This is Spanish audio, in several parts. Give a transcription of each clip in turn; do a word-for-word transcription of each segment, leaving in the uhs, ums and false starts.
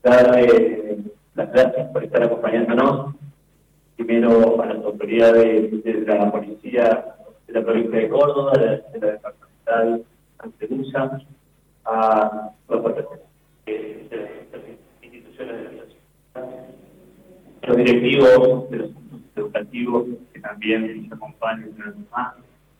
darle las gracias por estar acompañándonos, primero a las autoridades de la policía de la provincia de Córdoba, de la, de la departamental Antelusa, a los de las instituciones de la sociedad, los directivos de los centros educativos que también nos acompañan una vez más,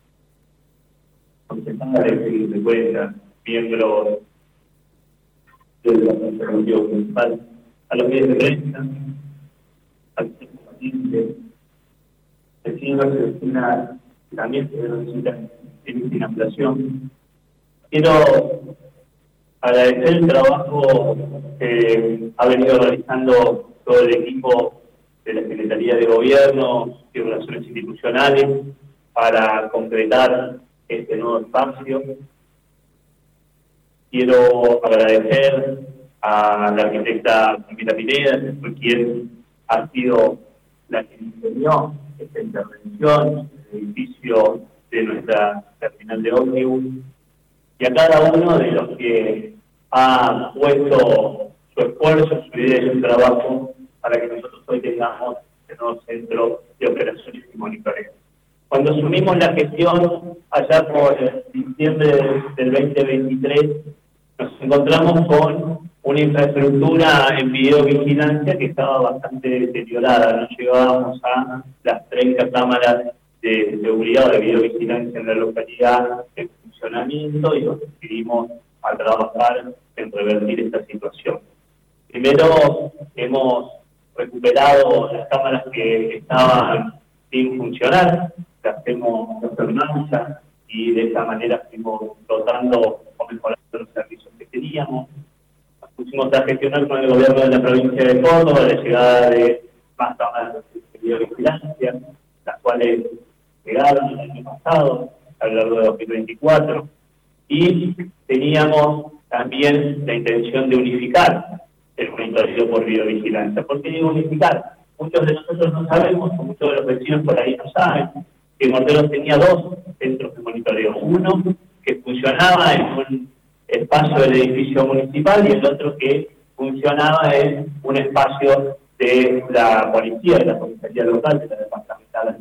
concejales de cuenta, miembros de la Consejería Municipal, a los medios de prensa, a los pacientes, vecinos y vecinas que también se necesitan en inauguración. Quiero agradecer el trabajo que ha venido realizando todo el equipo de la Secretaría de Gobierno y Relaciones Institucionales para concretar este nuevo espacio. Quiero agradecer a la arquitecta Camila Pineda, que fue quien ha sido la que diseñó esta intervención en el edificio de nuestra terminal de ómnibus, y a cada uno de los que ha puesto su esfuerzo, su idea y su trabajo para que nosotros hoy tengamos el nuevo centro de operaciones y monitoreo. Cuando asumimos la gestión allá por diciembre del veinte veintitrés, nos encontramos con una infraestructura en videovigilancia que estaba bastante deteriorada. No llegábamos a las treinta cámaras de seguridad o de videovigilancia en la localidad en funcionamiento, y nos decidimos a trabajar en revertir esta situación. Primero, hemos recuperado las cámaras que estaban sin funcionar, las hemos reformado y de esa manera fuimos dotando o mejorando los servicios que teníamos. Nos pusimos a gestionar con el gobierno de la provincia de Córdoba la llegada de más cámaras de videovigilancia, las cuales llegaron el año pasado, a lo largo de dos mil veinticuatro, y teníamos también la intención de unificar el monitoreo por videovigilancia. ¿Por qué digo unificar? Muchos de nosotros no sabemos, o muchos de los vecinos por ahí no saben, que Morteros tenía dos centros de monitoreo. Uno que funcionaba en un espacio del edificio municipal y el otro que funcionaba en un espacio de la policía, de la comisaría local, de la departamental.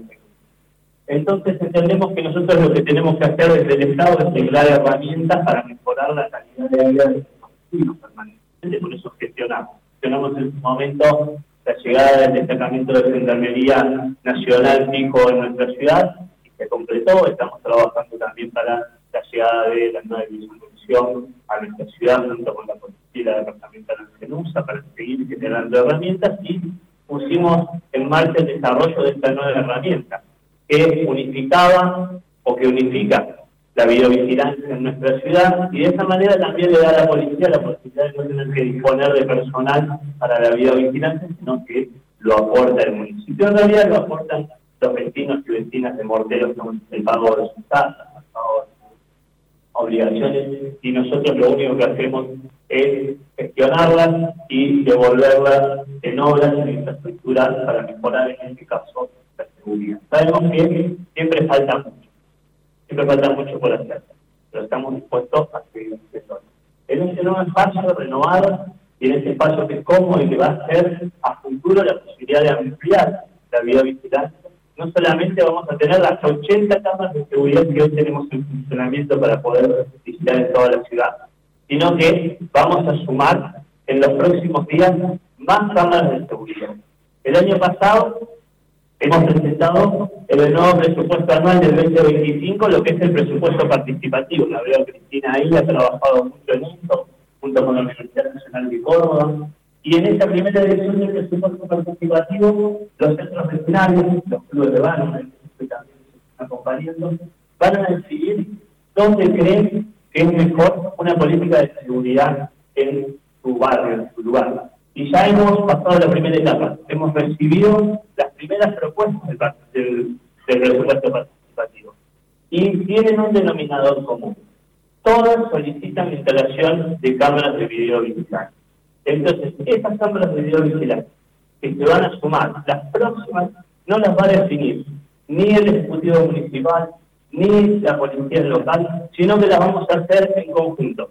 Entonces entendemos que nosotros lo que tenemos que hacer desde el Estado es crear herramientas para mejorar la calidad de vida de los vecinos permanentemente. Por eso gestionamos. Gestionamos en su momento la llegada del destacamento de Gendarmería Nacional fijo en nuestra ciudad, y se completó. Estamos trabajando también para la llegada de la nueva división de munición a nuestra ciudad junto con la policía y la departamental Antelusa para seguir generando herramientas, y pusimos en marcha el desarrollo de esta nueva herramienta que unificaba o que unifica la videovigilancia en nuestra ciudad, y de esa manera también le da a la policía la posibilidad de no tener que disponer de personal para la videovigilancia, sino que lo aporta el municipio. En realidad lo aportan los vecinos y vecinas de Morteros con el pago de sus tasas, el pago de sus obligaciones, y nosotros lo único que hacemos es gestionarlas y devolverlas en obras y en infraestructuras para mejorar, en este caso, la seguridad. Sabemos que siempre falta mucho. Siempre falta mucho por hacer, pero estamos dispuestos a seguir haciendo. En este nuevo espacio renovado, y en este espacio que es cómodo y que va a ser a futuro la posibilidad de ampliar la videovigilancia, no solamente vamos a tener las ochenta cámaras de seguridad que hoy tenemos en funcionamiento para poder visitar en toda la ciudad, sino que vamos a sumar en los próximos días más cámaras de seguridad. El año pasado hemos presentado el nuevo presupuesto anual del veinte veinticinco, lo que es el presupuesto participativo. La veo a Cristina ahí, ha trabajado mucho en esto, junto con la Universidad Nacional de Córdoba. Y en esta primera edición del presupuesto participativo, los centros vecinales, los clubes de barrio, que también se están acompañando, van a decidir dónde creen que es mejor una política de seguridad en su barrio, en su lugar. Y ya hemos pasado la primera etapa, hemos recibido las primeras propuestas del, del, del presupuesto participativo. Y tienen un denominador común. Todas solicitan la instalación de cámaras de videovigilancia. Entonces, esas cámaras de videovigilancia que se van a sumar, las próximas no las va a definir ni el Ejecutivo Municipal, ni la Policía Local, sino que las vamos a hacer en conjunto.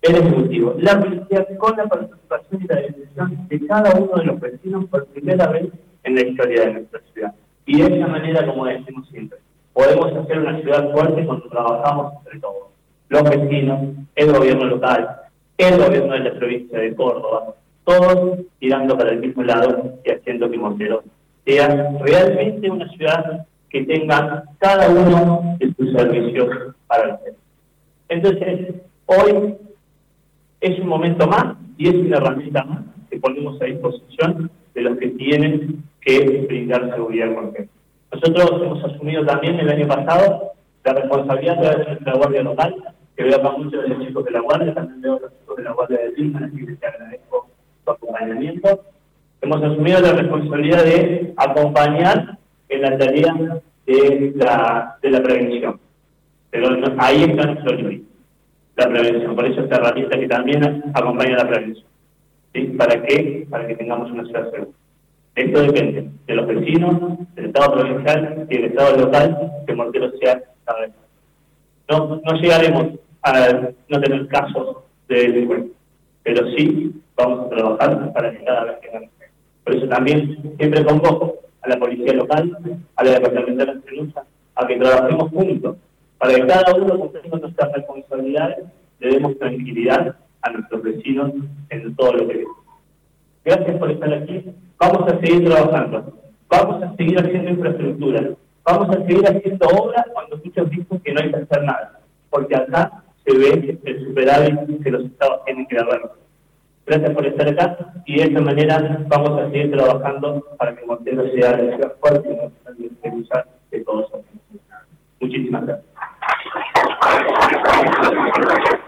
el Ejecutivo, la policía, con la participación y la decisión de cada uno de los vecinos por primera vez en la historia de nuestra ciudad. Y de esa manera, como decimos siempre, podemos hacer una ciudad fuerte cuando trabajamos entre todos. Los vecinos, el gobierno local, el gobierno de la provincia de Córdoba, todos tirando para el mismo lado y haciendo que Montero sea realmente una ciudad que tenga cada uno de sus servicios para la gente. Entonces, hoy es un momento más y es una herramienta más que ponemos a disposición de los que tienen que brindar seguridad con gente. Nosotros hemos asumido también el año pasado la responsabilidad de nuestra Guardia Local, que veo acá muchos de los chicos de la Guardia, también veo a los chicos de la Guardia de Lima, así que te agradezco su acompañamiento. Hemos asumido la responsabilidad de acompañar en la tarea de la, de la prevención. Pero no, ahí está nuestro límite, la prevención. Por eso esta herramienta que también acompaña la prevención. ¿Sí? ¿Para qué? Para que tengamos una ciudad segura. Esto depende de los vecinos, del Estado provincial y del Estado local, que Mortero sea cada vez más. No, no llegaremos a no tener casos de delincuencia, pero sí vamos a trabajar para que cada vez tengamos. Por eso también siempre convoco a la policía local, a la departamental de Pelusa, a que trabajemos juntos, para que cada uno cumpliendo nuestras responsabilidades le demos tranquilidad a nuestros vecinos en todo lo que vemos. Gracias por estar aquí. Vamos a seguir trabajando, vamos a seguir haciendo infraestructura, vamos a seguir haciendo obras cuando muchos dicen que no hay que hacer nada, porque acá se ve el superávit que los estados tienen que dar. Gracias por estar acá y de esta manera vamos a seguir trabajando para que Montero sea la ciudad fuerte y no de todos. Muchísimas gracias.